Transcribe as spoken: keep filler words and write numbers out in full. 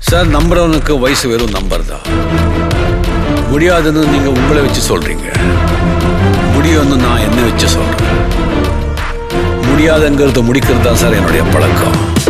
Sir நம்புறவனுக்கு வயசு வெறும் number தான். முடியாதுன்னு நீங்க உங்களை வச்சு சொல்றீங்க, முடியும்னு நான் என்ன வச்சு சொல்றேன். முடியாதுங்கிறத முடிக்கிறது தான் சார் என்னுடைய பழக்கம்.